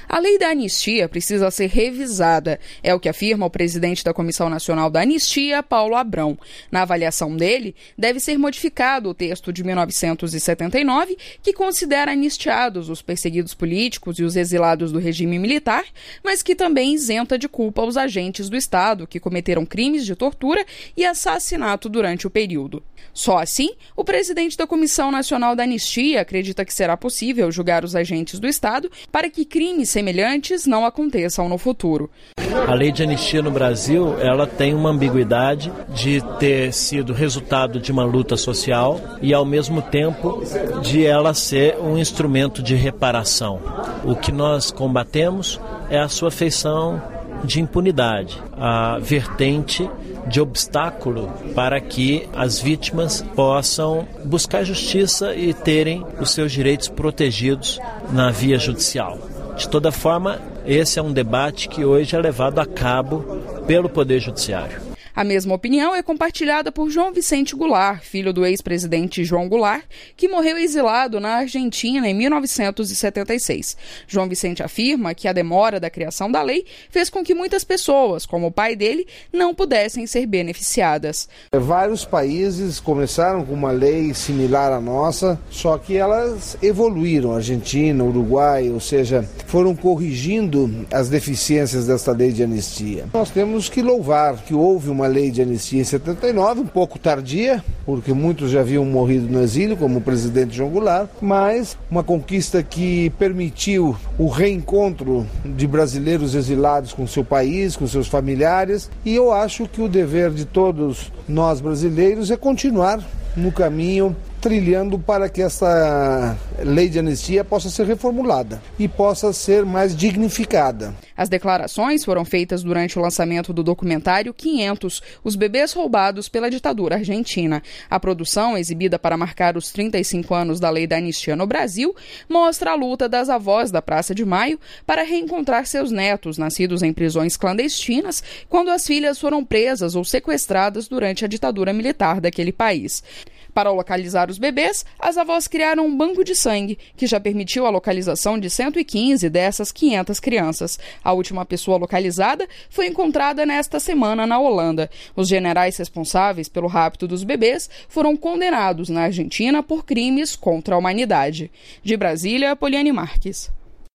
A lei da anistia precisa ser revisada, é o que afirma o presidente da Comissão Nacional da Anistia, Paulo Abrão. Na avaliação dele, deve ser modificado o texto de 1979, que considera anistiados os perseguidos políticos e os exilados do regime militar, mas que também isenta de culpa os agentes do Estado que cometeram crimes de tortura e assassinato durante o período. Só assim, o presidente da Comissão Nacional da Anistia acredita que será possível julgar os agentes do Estado para que crimes semelhantes não aconteçam no futuro. A lei de anistia no Brasil, ela tem uma ambiguidade de ter sido resultado de uma luta social e, ao mesmo tempo, de ela ser um instrumento de reparação. O que nós combatemos é a sua feição de impunidade, a vertente de obstáculo para que as vítimas possam buscar justiça e terem os seus direitos protegidos na via judicial. De toda forma, esse é um debate que hoje é levado a cabo pelo Poder Judiciário. A mesma opinião é compartilhada por João Vicente Goulart, filho do ex-presidente João Goulart, que morreu exilado na Argentina em 1976. João Vicente afirma que a demora da criação da lei fez com que muitas pessoas, como o pai dele, não pudessem ser beneficiadas. Vários países começaram com uma lei similar à nossa, só que elas evoluíram, Argentina, Uruguai, ou seja, foram corrigindo as deficiências desta lei de anistia. Nós temos que louvar que houve uma lei de anistia em 79, um pouco tardia, porque muitos já haviam morrido no exílio, como o presidente João Goulart, mas uma conquista que permitiu o reencontro de brasileiros exilados com seu país, com seus familiares, e eu acho que o dever de todos nós brasileiros é continuar no caminho trilhando para que essa lei de anistia possa ser reformulada e possa ser mais dignificada. As declarações foram feitas durante o lançamento do documentário 500, Os Bebês Roubados pela Ditadura Argentina. A produção, exibida para marcar os 35 anos da lei da anistia no Brasil, mostra a luta das avós da Praça de Maio para reencontrar seus netos, nascidos em prisões clandestinas, quando as filhas foram presas ou sequestradas durante a ditadura militar daquele país. Para localizar os bebês, as avós criaram um banco de sangue, que já permitiu a localização de 115 dessas 500 crianças. A última pessoa localizada foi encontrada nesta semana na Holanda. Os generais responsáveis pelo rapto dos bebês foram condenados na Argentina por crimes contra a humanidade. De Brasília, Poliane Marques.